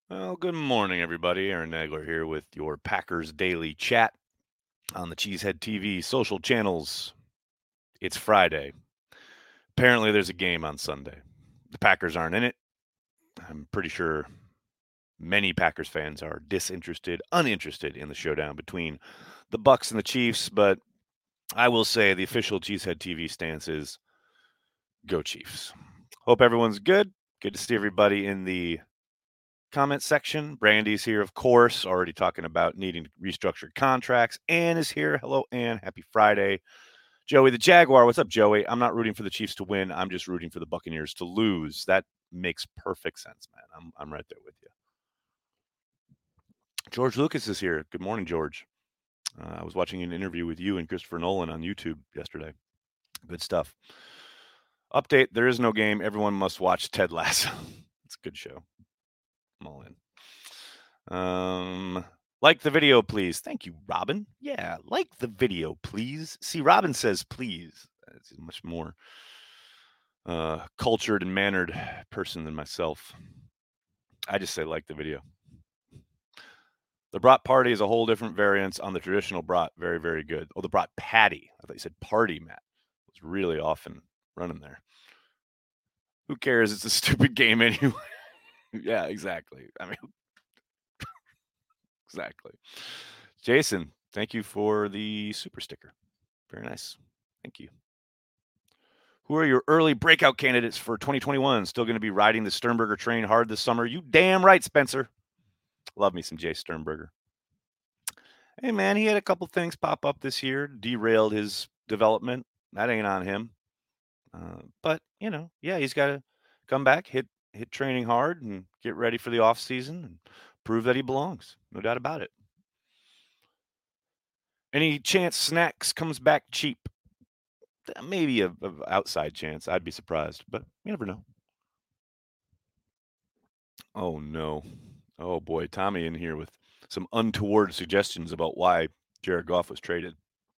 Well, good morning, everybody. Aaron Nagler here with your Packers Daily Chat on the Cheesehead TV social channels. It's Friday. Apparently, there's a game on Sunday. The Packers aren't in it. I'm pretty sure many Packers fans are uninterested in the showdown between the Bucks and the Chiefs. But I will say the official Cheesehead TV stance is go Chiefs. Hope everyone's good. Good to see everybody in the comment section. Brandy's here, of course, already talking about needing restructured contracts. Ann is here. Hello, Ann. Happy Friday. Joey the Jaguar. What's up, Joey? I'm not rooting for the Chiefs to win. I'm just rooting for the Buccaneers to lose. That makes perfect sense, man. I'm right there with you. George Lucas is here. Good morning, George. I was watching an interview with you and Christopher Nolan on YouTube yesterday. Good stuff. Update: there is no game. Everyone must watch Ted Lasso. It's a good show. I'm all in. Like the video, please. Thank you, Robin. Yeah, like the video, please. See, Robin says please. It's a much more cultured and mannered person than myself. I just say like the video. The brat party is a whole different variance on the traditional brat. Very, very good. Oh, the brat patty. I thought you said party, Matt. It was really often running there. Who cares? It's a stupid game anyway. Yeah, exactly. I mean, exactly. Jason, thank you for the super sticker. Very nice. Thank you. Who are your early breakout candidates for 2021? Still going to be riding the Sternberger train hard this summer? You damn right, Spencer. Love me some Jay Sternberger. Hey, man, he had a couple things pop up this year, derailed his development. That ain't on him. But, yeah, he's got to come back, hit training hard, and get ready for the off season and prove that he belongs. No doubt about it. Any chance Snacks comes back cheap? Maybe a outside chance. I'd be surprised, but you never know. Oh no. Oh boy, Tommy in here with some untoward suggestions about why Jared Goff was traded.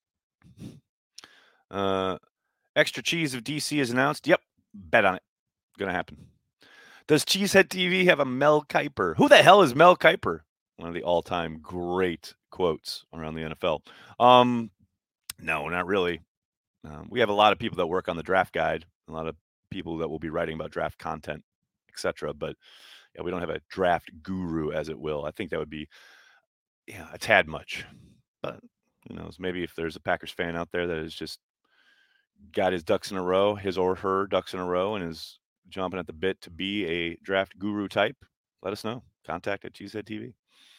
Extra cheese of DC is announced. Yep, bet on it. Gonna happen. Does Cheesehead TV have a Mel Kiper? Who the hell is Mel Kiper? One of the all-time great quotes around the NFL. No, not really. We have a lot of people that work on the draft guide, a lot of people that will be writing about draft content, etc. But yeah, we don't have a draft guru, as it will. I think that would be a tad much. But who knows? Maybe if there's a Packers fan out there that has just got his ducks in a row, his or her ducks in a row, and is jumping at the bit to be a draft guru type, let us know. Contact at Cheesehead TV.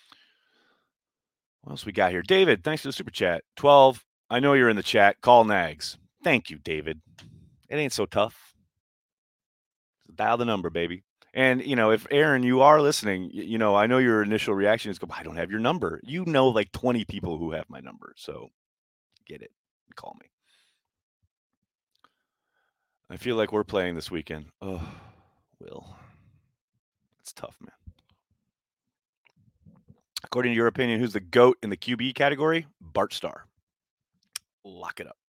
What else we got here? David, thanks for the super chat. 12. I know you're in the chat. Call Nags. Thank you, David. It ain't so tough. Dial the number, baby. And, if Aaron, you are listening, I know your initial reaction is go, I don't have your number. You know, like 20 people who have my number. So get it. Call me. I feel like we're playing this weekend. Oh, Will. It's tough, man. According to your opinion, who's the GOAT in the QB category? Bart Starr. Lock it up.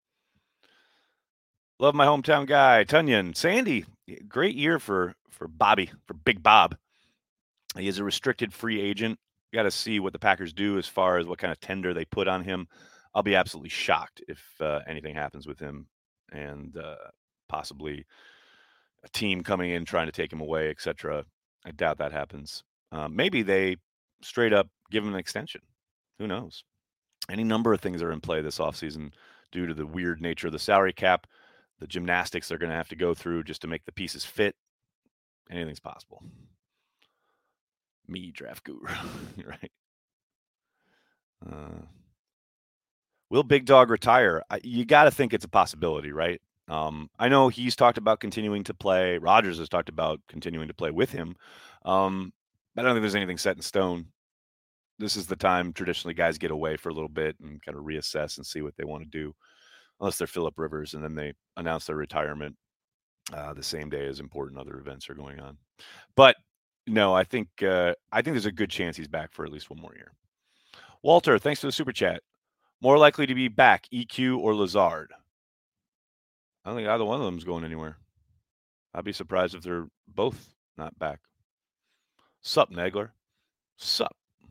Love my hometown guy, Tunyon. Sandy, great year for Bobby, for Big Bob. He is a restricted free agent. Got to see what the Packers do as far as what kind of tender they put on him. I'll be absolutely shocked if anything happens with him and possibly a team coming in trying to take him away, etc. I doubt that happens. Maybe they straight up give him an extension. Who knows? Any number of things are in play this offseason due to the weird nature of the salary cap, the gymnastics they're going to have to go through just to make the pieces fit. Anything's possible. Me, draft guru, right? Will Big Dog retire? You got to think it's a possibility, right? I know he's talked about continuing to play. Rodgers has talked about continuing to play with him. But I don't think there's anything set in stone. This is the time traditionally guys get away for a little bit and kind of reassess and see what they want to do, unless they're Phillip Rivers and then they announce their retirement the same day as important other events are going on. But no, I think there's a good chance he's back for at least one more year. Walter, thanks for the super chat. More likely to be back, EQ or Lazard? I don't think either one of them is going anywhere. I'd be surprised if they're both not back. Sup, Nagler? Sup?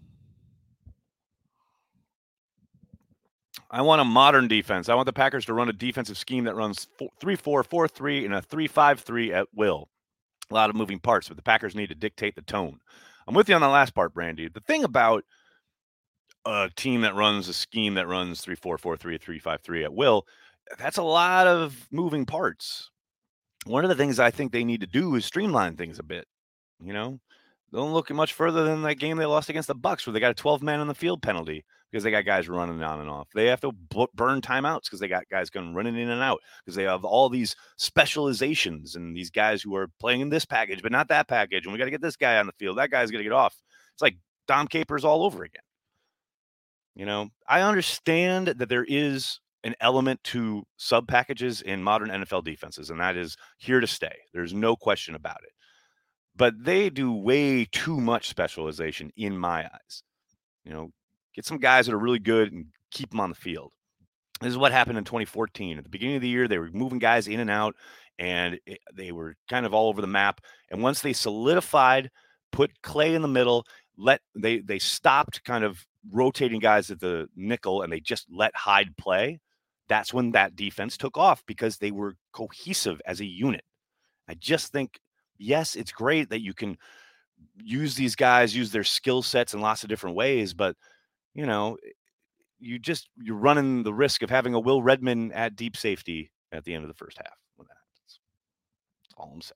I want a modern defense. I want the Packers to run a defensive scheme that runs 3-4-4-3 and a 3-5-3 at will. A lot of moving parts, but the Packers need to dictate the tone. I'm with you on the last part, Brandy. The thing about a team that runs a scheme that runs 3-4-4-3, 3-5-3 at will, that's a lot of moving parts. One of the things I think they need to do is streamline things a bit. You know, don't look much further than that game they lost against the Bucks, where they got a 12-man on the field penalty because they got guys running on and off. They have to burn timeouts because they got guys going running in and out because they have all these specializations and these guys who are playing in this package but not that package, and we got to get this guy on the field. That guy's going to get off. It's like Dom Capers all over again. You know, I understand that there is an element to sub packages in modern NFL defenses, and that is here to stay. There's no question about it. But they do way too much specialization in my eyes. You know, get some guys that are really good and keep them on the field. This is what happened in 2014. At the beginning of the year, they were moving guys in and out, and they were kind of all over the map. And once they solidified, put Clay in the middle, they stopped kind of rotating guys at the nickel, and they just let Hyde play. That's when that defense took off because they were cohesive as a unit. I just think, yes, it's great that you can use these guys, use their skill sets in lots of different ways, but you know, you're running the risk of having a Will Redmond at deep safety at the end of the first half when that happens. That's all I'm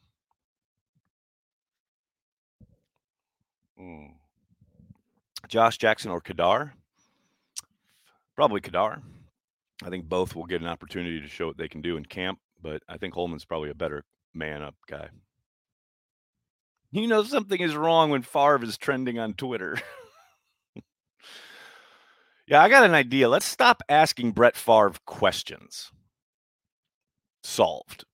saying. Josh Jackson or Kadar? Probably Kadar. I think both will get an opportunity to show what they can do in camp, but I think Holman's probably a better man-up guy. You know something is wrong when Favre is trending on Twitter. Yeah, I got an idea. Let's stop asking Brett Favre questions. Solved.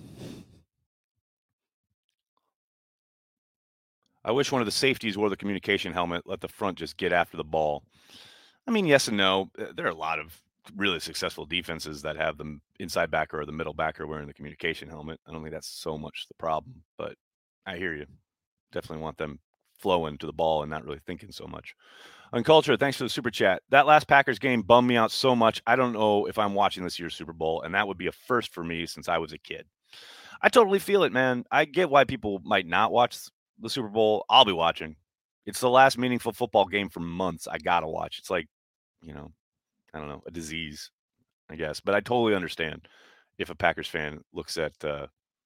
I wish one of the safeties wore the communication helmet, let the front just get after the ball. I mean, yes and no. There are a lot of really successful defenses that have the inside backer or the middle backer wearing the communication helmet. I don't think that's so much the problem, but I hear you. Definitely want them flowing to the ball and not really thinking so much. On Culture, thanks for the super chat. That last Packers game bummed me out so much. I don't know if I'm watching this year's Super Bowl, and that would be a first for me since I was a kid. I totally feel it, man. I get why people might not watch the Super Bowl. I'll be watching. It's the last meaningful football game for months. I gotta watch. It's like, you know, I don't know, a disease, I guess. But I totally understand if a Packers fan looks at that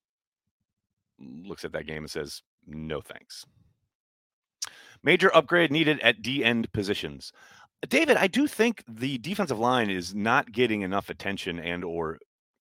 game and says, no thanks. Major upgrade needed at D end positions. David, I do think the defensive line is not getting enough attention and or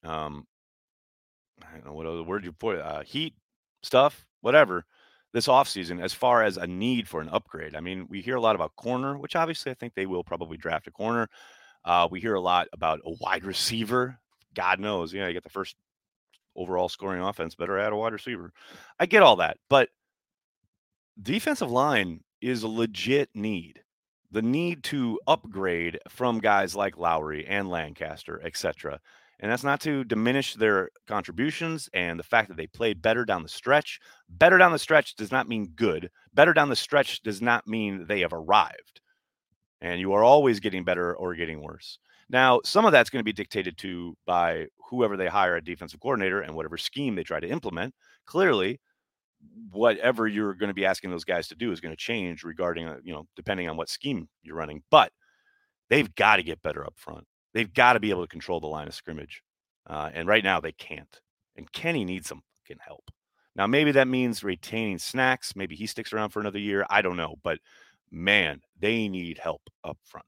I don't know what other word you put, heat stuff, whatever, this offseason as far as a need for an upgrade. I mean, we hear a lot about corner, which obviously I think they will probably draft a corner. We hear a lot about a wide receiver. God knows, you get the first overall scoring offense, better add a wide receiver. I get all that, but defensive line is a legit need. The need to upgrade from guys like Lowry and Lancaster, etc. And that's not to diminish their contributions and the fact that they played better down the stretch. Better down the stretch does not mean good. Better down the stretch does not mean they have arrived. And you are always getting better or getting worse. Now, some of that's going to be dictated to by whoever they hire at defensive coordinator and whatever scheme they try to implement. Clearly, whatever you're going to be asking those guys to do is going to change regarding, depending on what scheme you're running. But they've got to get better up front. They've got to be able to control the line of scrimmage. And right now they can't. And Kenny needs some fucking help. Now, maybe that means retaining Snacks. Maybe he sticks around for another year. I don't know. But, man, they need help up front.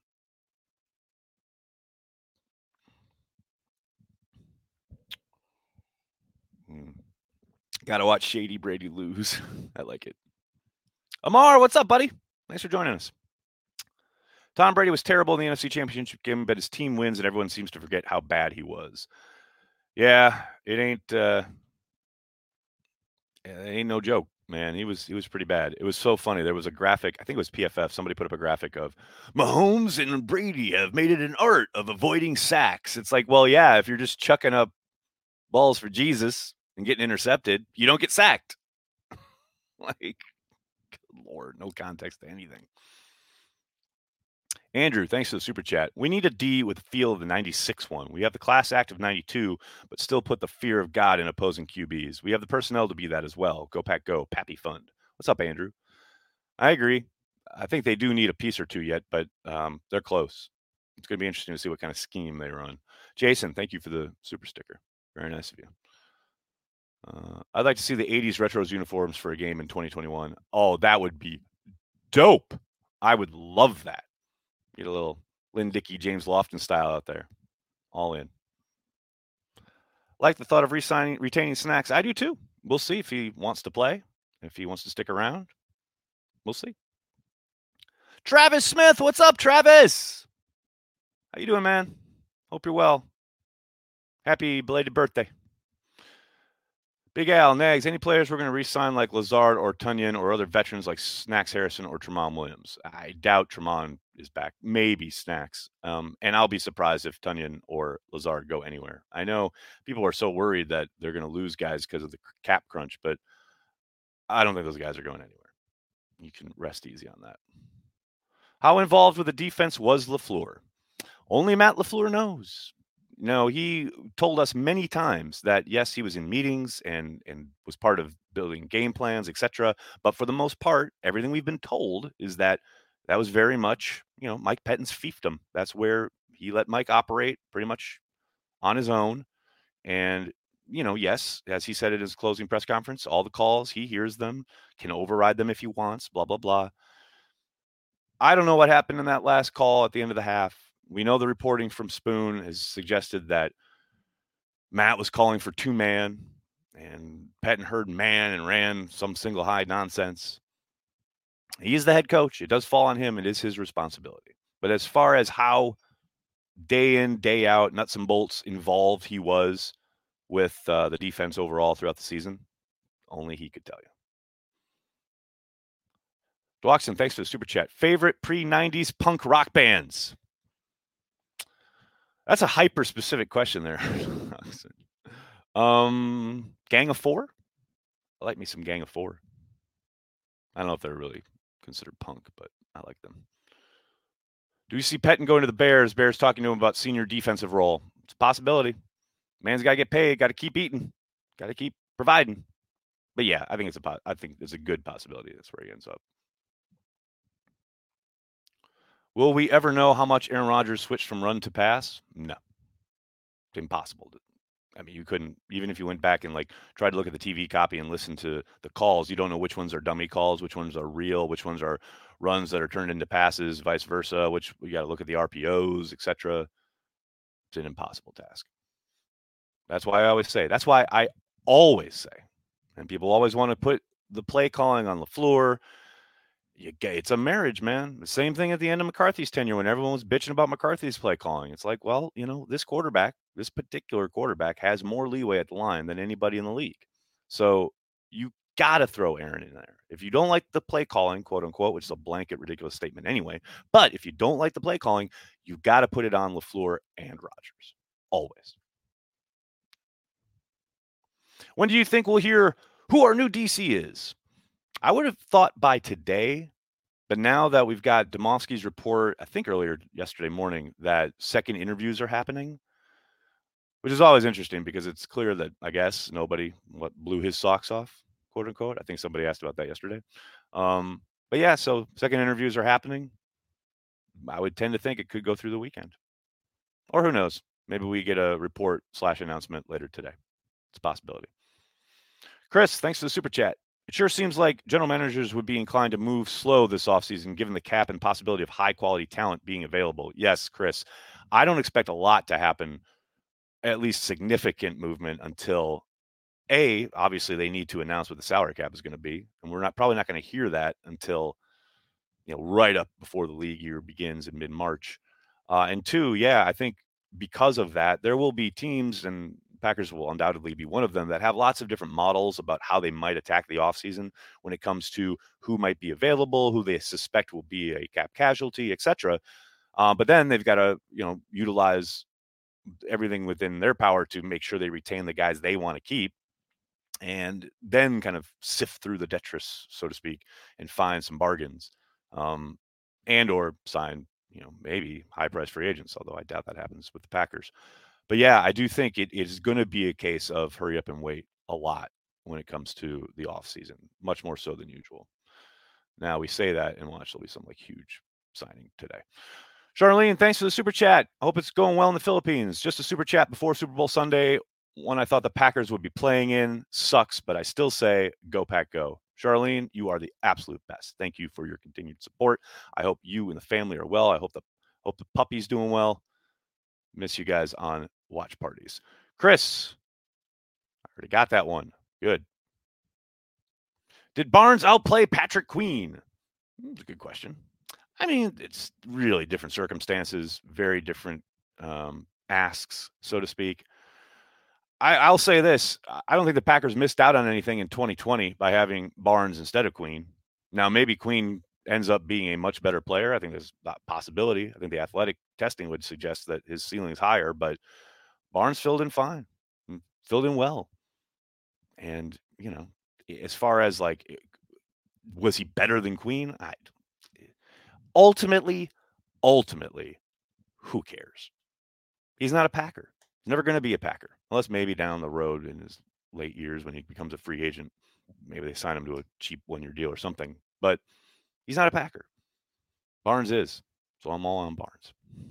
Got to watch Shady Brady lose. I like it. Amar, what's up, buddy? Thanks for joining us. Tom Brady was terrible in the NFC Championship game, but his team wins, and everyone seems to forget how bad he was. Yeah, it ain't no joke, man. He was pretty bad. It was so funny. There was a graphic, I think it was PFF. Somebody put up a graphic of Mahomes and Brady have made it an art of avoiding sacks. It's like, well, yeah, if you're just chucking up balls for Jesus and getting intercepted, you don't get sacked. Like, Lord, no context to anything. Andrew, thanks for the super chat. We need a D with the feel of the 96 one. We have the class act of 92, but still put the fear of God in opposing QBs. We have the personnel to be that as well. Go Pack Go, Pappy Fund. What's up, Andrew? I agree. I think they do need a piece or two yet, but they're close. It's going to be interesting to see what kind of scheme they run. Jason, thank you for the super sticker. Very nice of you. I'd like to see the 80s retros uniforms for a game in 2021. Oh, that would be dope. I would love that. Get a little Lynn Dickey, James Lofton style out there. All in. Like the thought of retaining Snacks. I do too. We'll see if he wants to play. If he wants to stick around, we'll see. Travis Smith, what's up, Travis? How you doing, man? Hope you're well. Happy belated birthday. Big Al, Nags, any players we're going to re-sign like Lazard or Tunyon or other veterans like Snacks Harrison or Tramon Williams? I doubt Tramon is back. Maybe Snacks. And I'll be surprised if Tunyon or Lazard go anywhere. I know people are so worried that they're going to lose guys because of the cap crunch, but I don't think those guys are going anywhere. You can rest easy on that. How involved with the defense was LaFleur? Only Matt LaFleur knows. No, he told us many times that, yes, he was in meetings and was part of building game plans, etc. But for the most part, everything we've been told is that was very much, Mike Pettine's fiefdom. That's where he let Mike operate pretty much on his own. And, yes, as he said at his closing press conference, all the calls, he hears them, can override them if he wants, blah, blah, blah. I don't know what happened in that last call at the end of the half. We know the reporting from Spoon has suggested that Matt was calling for 2-man and Pettine heard man and ran some single high nonsense. He is the head coach. It does fall on him. It is his responsibility. But as far as how day in, day out, nuts and bolts involved he was with the defense overall throughout the season, only he could tell you. Dwoxon, thanks for the super chat. Favorite pre-90s punk rock bands? That's a hyper-specific question there. Gang of Four? I like me some Gang of Four. I don't know if they're really considered punk, but I like them. Do you see Pettine going to the Bears? Bears talking to him about senior defensive role. It's a possibility. Man's got to get paid. Got to keep eating. Got to keep providing. But yeah, I think it's a good possibility. That's where he ends up. Will we ever know how much Aaron Rodgers switched from run to pass? No. It's impossible. I mean, you couldn't, even if you went back and tried to look at the TV copy and listen to the calls, you don't know which ones are dummy calls, which ones are real, which ones are runs that are turned into passes, vice versa, which you got to look at the RPOs, etc. It's an impossible task. That's why I always say, and people always want to put the play calling on LaFleur. It's a marriage, man. The same thing at the end of McCarthy's tenure when everyone was bitching about McCarthy's play calling. It's like, well, this particular quarterback has more leeway at the line than anybody in the league. So you got to throw Aaron in there. If you don't like the play calling, quote unquote, which is a blanket, ridiculous statement anyway, but if you don't like the play calling, you got to put it on LaFleur and Rodgers. Always. When do you think we'll hear who our new DC is? I would have thought by today, but now that we've got Demovsky's report, I think earlier yesterday morning, that second interviews are happening, which is always interesting because it's clear that, I guess, nobody blew his socks off, quote unquote. I think somebody asked about that yesterday. But yeah, so second interviews are happening. I would tend to think it could go through the weekend. Or who knows? Maybe we get a report/announcement later today. It's a possibility. Chris, thanks for the super chat. It sure seems like general managers would be inclined to move slow this offseason, given the cap and possibility of high-quality talent being available. Yes, Chris, I don't expect a lot to happen, at least significant movement, until, obviously they need to announce what the salary cap is going to be, and we're probably not going to hear that until right up before the league year begins in mid-March. And two, I think because of that, there will be teams, and Packers will undoubtedly be one of them, that have lots of different models about how they might attack the offseason when it comes to who might be available, who they suspect will be a cap casualty, etc. But then they've got to, utilize everything within their power to make sure they retain the guys they want to keep. and then kind of sift through the detritus, so to speak, and find some bargains, and or sign, maybe high price free agents, although I doubt that happens with the Packers. But yeah, I do think it is going to be a case of hurry up and wait a lot when it comes to the offseason, much more so than usual. Now we say that, and watch, there'll be some like huge signing today. Charlene, thanks for the super chat. I hope it's going well in the Philippines. Just a super chat before Super Bowl Sunday. One I thought the Packers would be playing in. Sucks, but I still say go Pack go. Charlene, you are the absolute best. Thank you for your continued support. I hope you and the family are well. I hope the puppy's doing well. Miss you guys on watch parties. Chris, I already got that one. Good. Did Barnes outplay Patrick Queen? That's a good question. I mean, it's really different circumstances, very different asks, so to speak. I'll say this. I don't think the Packers missed out on anything in 2020 by having Barnes instead of Queen. Now, maybe Queen ends up being a much better player. I think there's a possibility. I think the athletic testing would suggest that his ceiling is higher, but Barnes filled in fine, filled in well. And, as far as like, was he better than Queen? Ultimately, who cares? He's not a Packer. He's never going to be a Packer, unless maybe down the road in his late years when he becomes a free agent, maybe they sign him to a cheap one-year deal or something. But he's not a Packer. Barnes is. So I'm all on Barnes.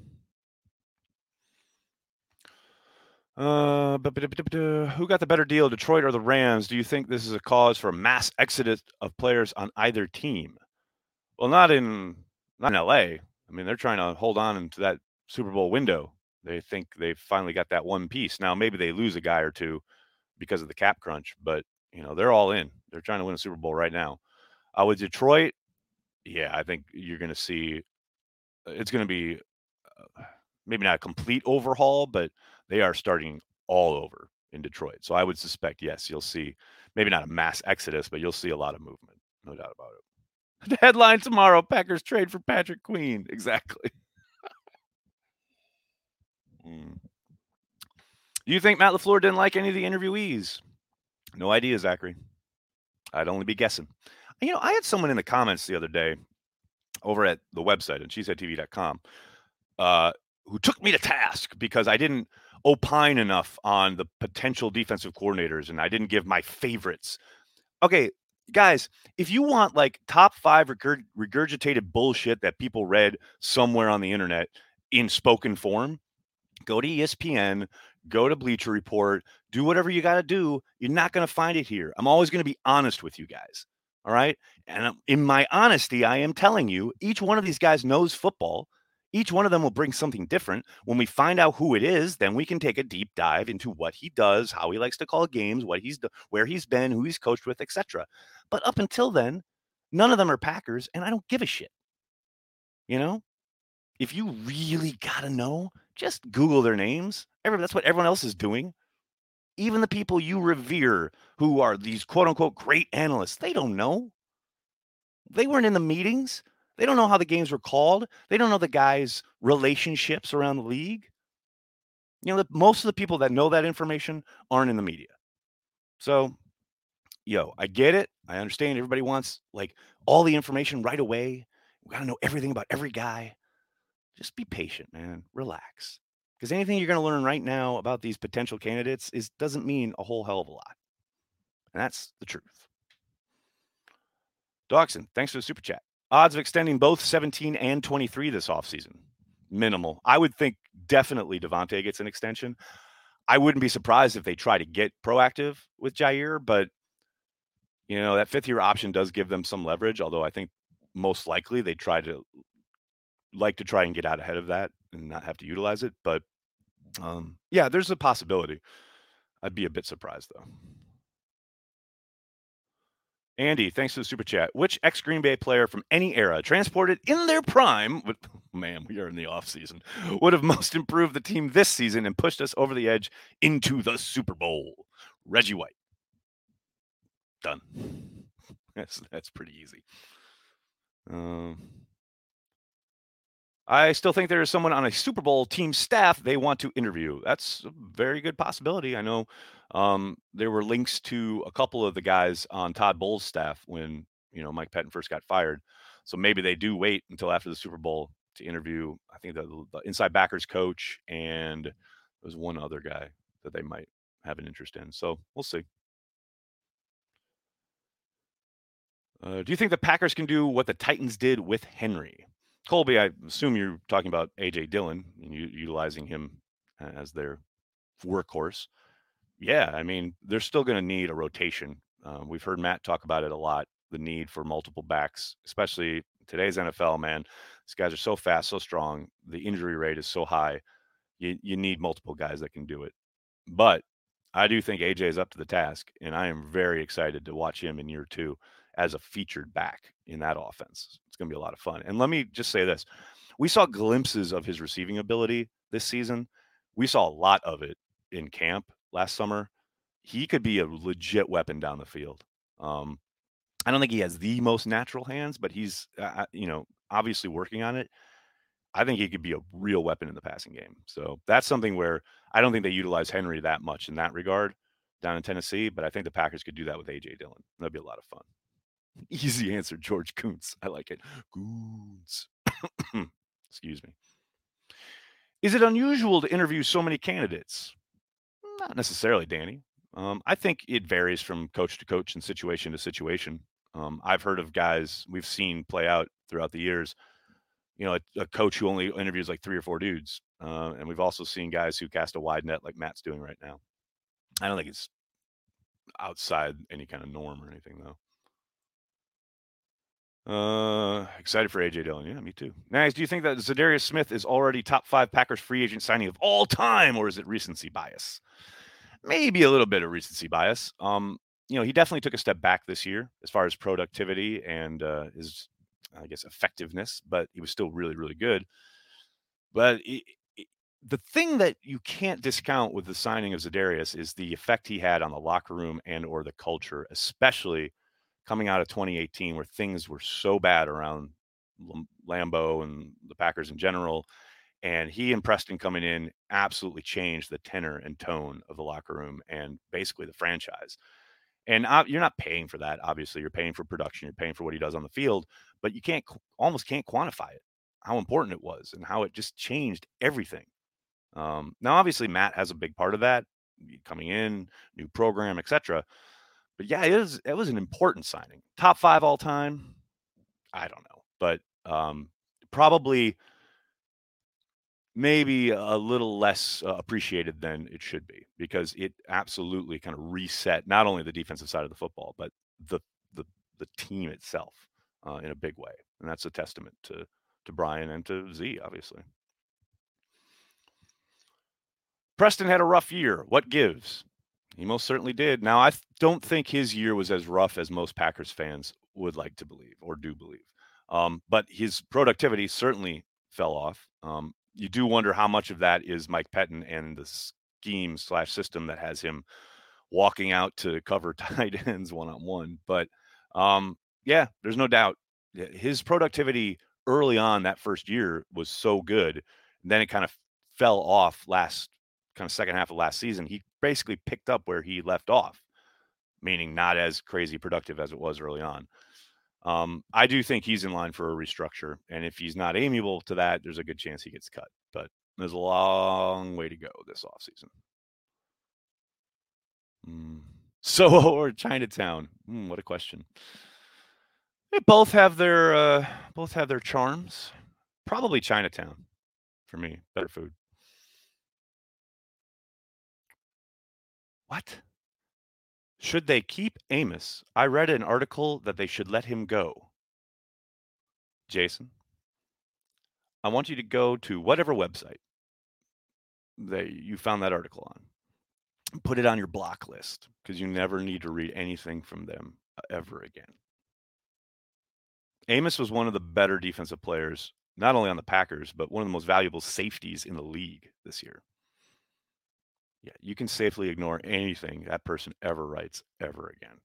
Who got the better deal, Detroit or the Rams? Do you think this is a cause for a mass exodus of players on either team? Well, not in LA. I mean, they're trying to hold on into that Super Bowl window. They think they've finally got that one piece. Now, maybe they lose a guy or two because of the cap crunch, but they're all in. They're trying to win a Super Bowl right now. With Detroit, yeah, I think you're going to see it's going to be maybe not a complete overhaul, but they are starting all over in Detroit. So I would suspect, yes, you'll see maybe not a mass exodus, but you'll see a lot of movement. No doubt about it. The headline tomorrow, Packers trade for Patrick Queen. Exactly. Do you think Matt LaFleur didn't like any of the interviewees? No idea, Zachary. I'd only be guessing. I had someone in the comments the other day over at the website at cheeseheadtv.com who took me to task because I didn't opine enough on the potential defensive coordinators and I didn't give my favorites. Okay, guys, if you want like top 5 regurgitated bullshit that people read somewhere on the internet in spoken form, go to ESPN, go to Bleacher Report, do whatever you got to do. You're not going to find it here. I'm always going to be honest with you guys. All right. And in my honesty, I am telling you, each one of these guys knows football. Each one of them will bring something different. When we find out who it is, then we can take a deep dive into what he does, how he likes to call games, where he's been, who he's coached with, etc. But up until then, none of them are Packers, and I don't give a shit. If you really got to know, just Google their names. That's what everyone else is doing. Even the people you revere who are these quote unquote great analysts, they don't know. They weren't in the meetings. They don't know how the games were called. They don't know the guys' relationships around the league. Most of the people that know that information aren't in the media. So, I get it. I understand everybody wants like all the information right away. We got to know everything about every guy. Just be patient, man. Relax. Because anything you're going to learn right now about these potential candidates doesn't mean a whole hell of a lot. And that's the truth. Dawson, thanks for the super chat. Odds of extending both 17 and 23 this offseason? Minimal. I would think definitely Devontae gets an extension. I wouldn't be surprised if they try to get proactive with Jaire, but that 5th-year option does give them some leverage, although I think most likely they try and get out ahead of that and not have to utilize it. But yeah, there's a possibility. I'd be a bit surprised, though. Andy, thanks for the super chat. Which ex-Green Bay player from any era transported in their prime, man, we are in the offseason, would have most improved the team this season and pushed us over the edge into the Super Bowl? Reggie White. Done. That's pretty easy. I still think there is someone on a Super Bowl team staff they want to interview. That's a very good possibility. I know There were links to a couple of the guys on Todd Bowles' staff when, Mike Pettin first got fired. So maybe they do wait until after the Super Bowl to interview, I think the inside backers coach, and there's one other guy that they might have an interest in. So we'll see. Do you think the Packers can do what the Titans did with Henry? Colby, I assume you're talking about A.J. Dillon and utilizing him as their workhorse. Yeah, I mean, they're still going to need a rotation. We've heard Matt talk about it a lot, the need for multiple backs, especially today's NFL, man. These guys are so fast, so strong. The injury rate is so high. You need multiple guys that can do it. But I do think AJ is up to the task, and I am very excited to watch him in year 2 as a featured back in that offense. It's going to be a lot of fun. And let me just say this. We saw glimpses of his receiving ability this season. We saw a lot of it in camp last summer. He could be a legit weapon down the field. I don't think he has the most natural hands, but he's, obviously working on it. I think he could be a real weapon in the passing game. So that's something where I don't think they utilize Henry that much in that regard down in Tennessee, but I think the Packers could do that with A.J. Dillon. That'd be a lot of fun. Easy answer, George Kuntz. I like it. Kuntz. Excuse me. Is it unusual to interview so many candidates? Not necessarily, Danny. I think it varies from coach to coach and situation to situation. I've heard of guys we've seen play out throughout the years, a coach who only interviews like 3 or 4 dudes. And we've also seen guys who cast a wide net like Matt's doing right now. I don't think it's outside any kind of norm or anything, though. Excited for AJ Dillon. Yeah, me too. Nice. Do you think that Zadarius Smith is already top 5 Packers free agent signing of all time, or is it recency bias? Maybe a little bit of recency bias. He definitely took a step back this year as far as productivity and his, I guess, effectiveness, but he was still really, really good. But the thing that you can't discount with the signing of Zadarius is the effect he had on the locker room and or the culture, especially coming out of 2018 where things were so bad around Lambeau and the Packers in general. And he and Preston coming in absolutely changed the tenor and tone of the locker room and basically the franchise. And you're not paying for that. Obviously, you're paying for production. You're paying for what he does on the field, but you almost can't quantify it, how important it was and how it just changed everything. Now, obviously, Matt has a big part of that coming in, new program, etc. But yeah, it was an important signing. Top 5 all time. I don't know, but probably maybe a little less appreciated than it should be because it absolutely kind of reset not only the defensive side of the football, but the the, the team itself in a big way, and that's a testament to Brian and to Z, obviously. Preston had a rough year. What gives? He most certainly did. Now, I don't think his year was as rough as most Packers fans would like to believe or do believe. But his productivity certainly fell off. You do wonder how much of that is Mike Pettin and the scheme/system that has him walking out to cover tight ends one-on-one. But yeah, there's no doubt his productivity early on that first year was so good. And then it kind of fell off last kind of second half of last season. He basically picked up where he left off, meaning not as crazy productive as it was early on. I do think he's in line for a restructure, and if he's not amiable to that, there's a good chance he gets cut. But there's a long way to go this offseason. Soho or Chinatown? What a question. They both have their charms. Probably Chinatown for me. Better food. What? Should they keep Amos? I read an article that they should let him go. Jason, I want you to go to whatever website that you found that article on. Put it on your block list because you never need to read anything from them ever again. Amos was one of the better defensive players, not only on the Packers, but one of the most valuable safeties in the league this year. Yeah, you can safely ignore anything that person ever writes ever again.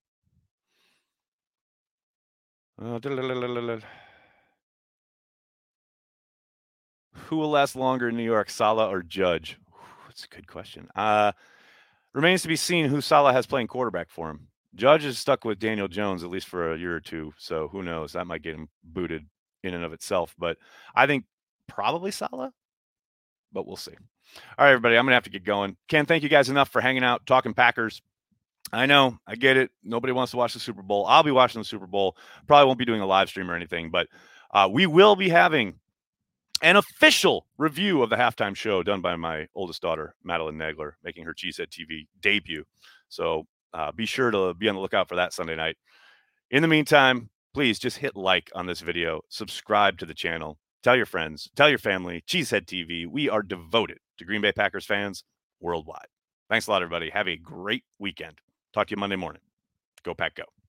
Who will last longer in New York, Saleh or Judge? That's a good question. Remains to be seen who Saleh has playing quarterback for him. Judge is stuck with Daniel Jones at least for a year or two, so who knows? That might get him booted in and of itself. But I think probably Saleh, but we'll see. All right, everybody, I'm going to have to get going. Can't thank you guys enough for hanging out, talking Packers. I know, I get it. Nobody wants to watch the Super Bowl. I'll be watching the Super Bowl. Probably won't be doing a live stream or anything, but we will be having an official review of the halftime show done by my oldest daughter, Madeline Nagler, making her Cheesehead TV debut. So be sure to be on the lookout for that Sunday night. In the meantime, please just hit like on this video, subscribe to the channel, tell your friends, tell your family, Cheesehead TV. We are devoted to Green Bay Packers fans worldwide. Thanks a lot, everybody. Have a great weekend. Talk to you Monday morning. Go Pack Go.